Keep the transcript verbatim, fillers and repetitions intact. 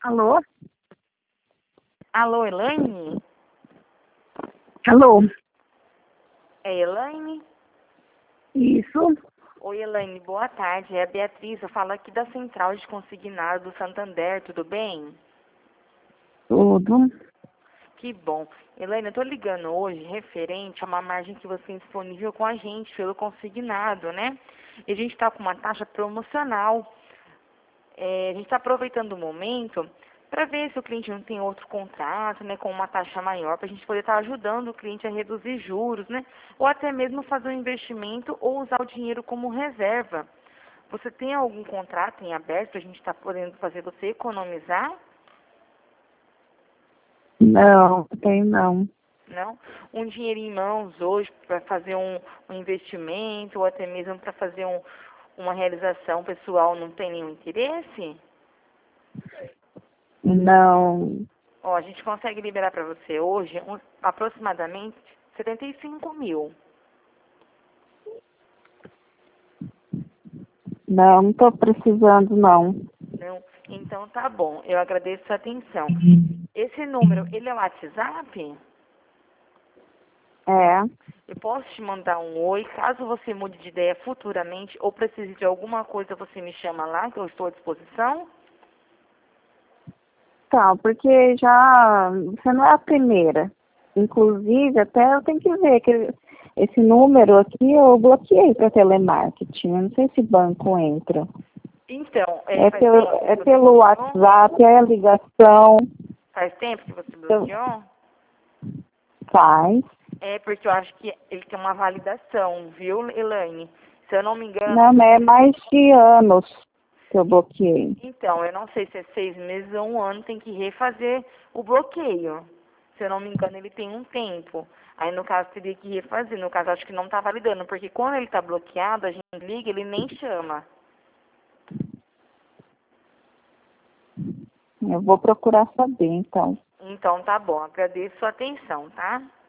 Alô? Alô, Elaine? Alô? É Elaine? Isso? Oi, Elaine, boa tarde. É a Beatriz, eu falo aqui da Central de Consignado do Santander, tudo bem? Tudo. Que bom. Elaine, eu tô ligando hoje referente a uma margem que você tem disponível com a gente pelo consignado, né? E a gente está com uma taxa promocional. É, a gente está aproveitando o momento para ver se o cliente não tem outro contrato, né, com uma taxa maior, para a gente poder estar ajudando o cliente a reduzir juros, né, ou até mesmo fazer um investimento ou usar o dinheiro como reserva. Você tem algum contrato em aberto para a gente estar podendo fazer você economizar? Não, tem não. Não? Um dinheiro em mãos hoje para fazer um, um investimento ou até mesmo para fazer um, uma realização pessoal não tem nenhum interesse? Não. Ó, a gente consegue liberar para você hoje um, aproximadamente setenta e cinco mil. Não, não tô precisando, não. Não? Então tá bom, eu agradeço a atenção. Esse número, ele é o WhatsApp? É. Eu posso te mandar um oi, caso você mude de ideia futuramente ou precise de alguma coisa, você me chama lá, que eu estou à disposição. Tá, porque já você não é a primeira. Inclusive, até eu tenho que ver que esse número aqui eu bloqueei para telemarketing. Eu não sei se banco entra. Então, é, É faz pelo, tempo que é você pelo bloqueou? WhatsApp, é a ligação. Faz tempo que você Então, bloqueou? faz. É porque eu acho que ele tem uma validação, viu, Elaine? Se eu não me engano, Não, mas é mais de anos que eu bloqueei. então, eu não sei se é seis meses ou um ano, tem que refazer o bloqueio. Se eu não me engano, ele tem um tempo. Aí, no caso, teria que refazer. No caso, acho que não está validando, porque quando ele está bloqueado, a gente liga, ele nem chama. Eu vou procurar saber, então. Então, tá bom. Agradeço a atenção, tá?